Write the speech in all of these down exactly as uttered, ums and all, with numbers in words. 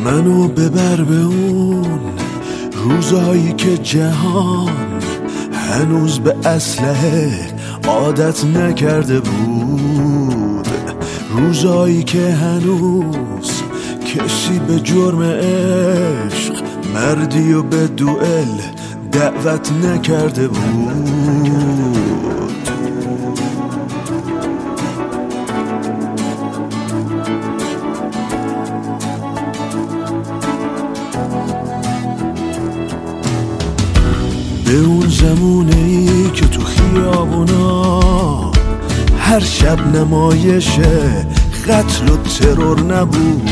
منو ببر به اون روزایی که جهان هنوز به اسلحه عادت نکرده بود، روزایی که هنوز کسی به جرم عشق مردی و به دوئل دعوت نکرده بود. به اون زمونه ای که تو خیابونا هر شب نمایش قتل و ترور نبود،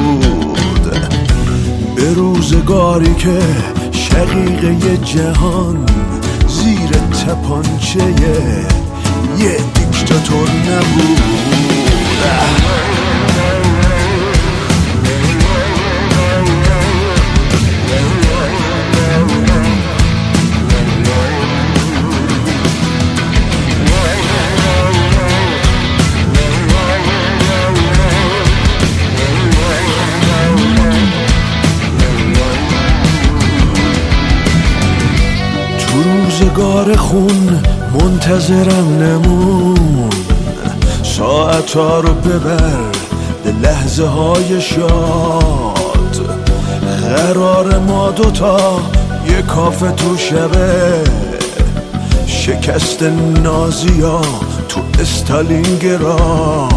به روزگاری که شقیقه جهان زیر تپانچه یه دیکتاتور نبود. روزگار خون منتظرم نمون، ساعتا رو ببر به لحظه های شاد، قرار ما دوتا یه کافه تو شبه، شکست نازیا تو استالینگراد.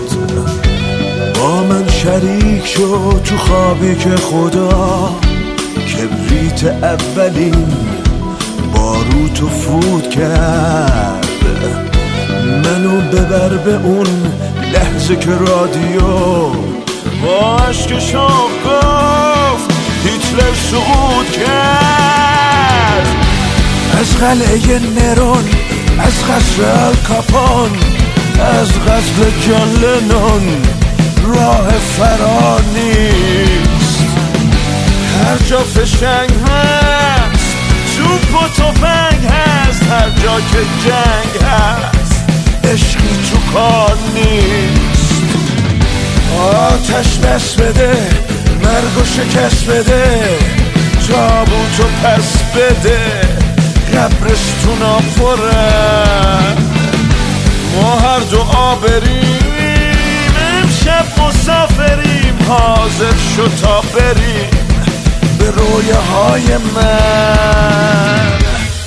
با من شریک شو تو خوابی که خدا کبریت اولین باروتو فوت کرد. منو ببر به اون لحظه که رادیو با عشق شاه گفت هیتلر سقوط کرد. از قلعه نرون، از قصر الکاپون، از قتل جان لنون راه فرار نیست. هر جا فشنگ هست توپ و تفنگ هست، هر جا که جنگ هست عشقی تو کار نیست. آتش بس بده، مرگ و شکست بده، تابوتو پس بده، قبرستونا پرن. ما هر دو آبریم، امشب مسافریم، حاضر شو تا بریم به رویاهای من.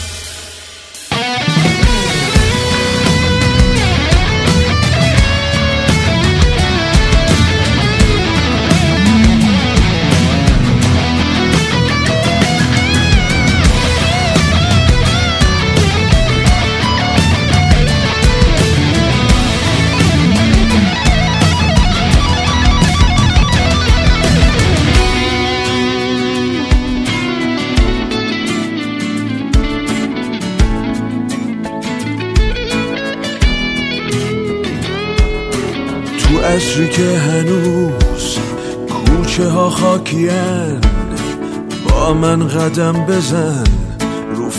تو عصری که هنوز کوچه ها خاکین، با من قدم بزن